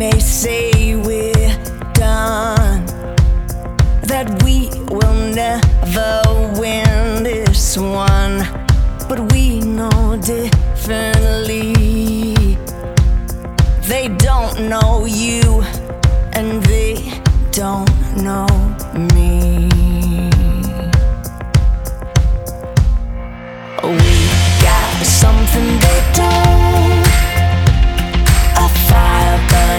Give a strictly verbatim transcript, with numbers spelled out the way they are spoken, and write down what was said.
They say we're done, that we will never win this one, but we know differently. They don't know you, and they don't know me.